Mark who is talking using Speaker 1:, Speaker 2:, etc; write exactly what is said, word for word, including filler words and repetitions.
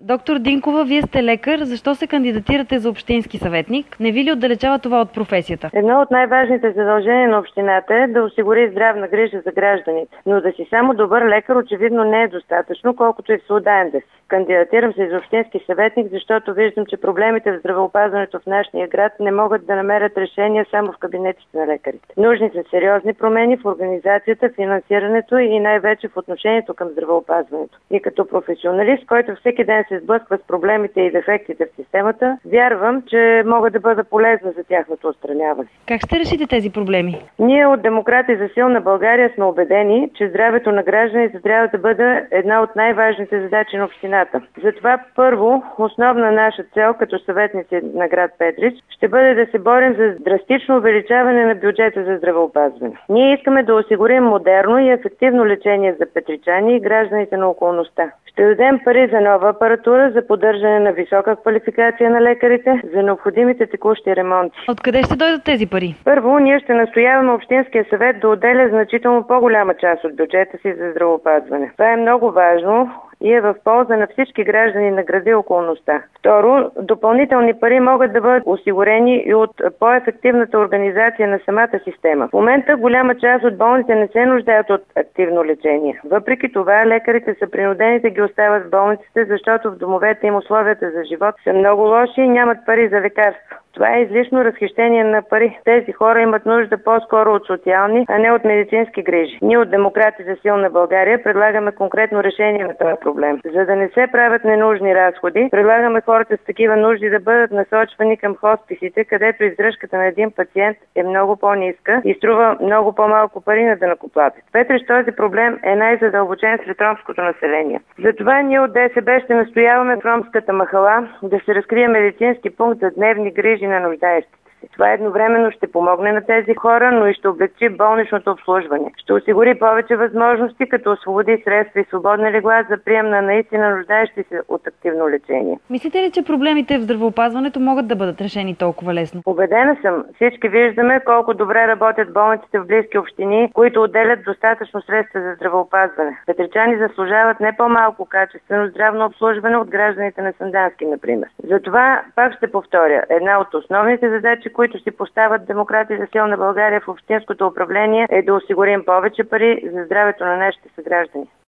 Speaker 1: Доктор Динкова, вие сте лекар. Защо се кандидатирате за общински съветник? Не ви ли отдалечава това от професията?
Speaker 2: Едно от най-важните задължения на общината е да осигури здравна грижа за гражданите. Но да си само добър лекар очевидно не е достатъчно, колкото и всеотдаен да си. Кандидатирам се за общински съветник, защото виждам, че проблемите в здравеопазването в нашия град не могат да намерят решения само в кабинетите на лекарите. Нужни са сериозни промени в организацията, финансирането и най-вече в отношението към здравеопазването. И като професионалист, който всеки ден се сблъсква с проблемите и дефектите в системата, вярвам, че мога да бъда полезна за тяхното отстраняване.
Speaker 1: Как ще решите тези проблеми?
Speaker 2: Ние от Демократи за силна България сме убедени, че здравето на гражданите трябва да бъде една от най-важните задачи на общината. Затова първо, основна наша цел като съветници на град Петрич ще бъде да се борим за драстично увеличаване на бюджета за здравеопазване. Ние искаме да осигурим модерно и ефективно лечение за петричани и гражданите на околността. Ще дадем пари за нова апаратура, за поддържане на висока квалификация на лекарите, за необходимите текущи ремонти.
Speaker 1: Откъде ще дойдат тези пари?
Speaker 2: Първо, ние ще настояваме Общинския съвет да отделя значително по-голяма част от бюджета си за здравеопазване. Това е много важно и е в полза на всички граждани на града и околността. Второ, допълнителни пари могат да бъдат осигурени и от по-ефективната организация на самата система. В момента голяма част от болните не се нуждаят от активно лечение. Въпреки това, лекарите са принудени да ги оставят в болниците, защото в домовете им условията за живот са много лоши и нямат пари за лекарства. Това е излишно разхищение на пари. Тези хора имат нужда по-скоро от социални, а не от медицински грижи. Ние от Демократи за силна България предлагаме конкретно решение на този проблем. За да не се правят ненужни разходи, предлагаме хората с такива нужди да бъдат насочвани към хосписите, където издръжката на един пациент е много по-ниска и струва много по-малко пари на данъкоплатец. Петрич, този проблем е най-задълбочен сред ромското население. Затова ние от ДСБ ще настояваме в ромската махала да се разкрие медицински пункт за дневни грижи на нуждаещите се. Това едновременно ще помогне на тези хора, но и ще облекчи болничното обслужване. Ще осигури повече възможности, като освободи средства и свободни легла за прием на наистина нуждаещи се от активно лечение.
Speaker 1: Мислите ли, че проблемите в здравеопазването могат да бъдат решени толкова лесно?
Speaker 2: Убедена съм. Всички виждаме колко добре работят болниците в близки общини, които отделят достатъчно средства за здравеопазване. Петричани заслужават не по-малко качествено здравно обслужване от гражданите на Сандански, например. Затова пак ще повторя, една от основните задачи, които си поставят Демократи за силна България в общинското управление, е да осигурим повече пари за здравето на нашите съграждани.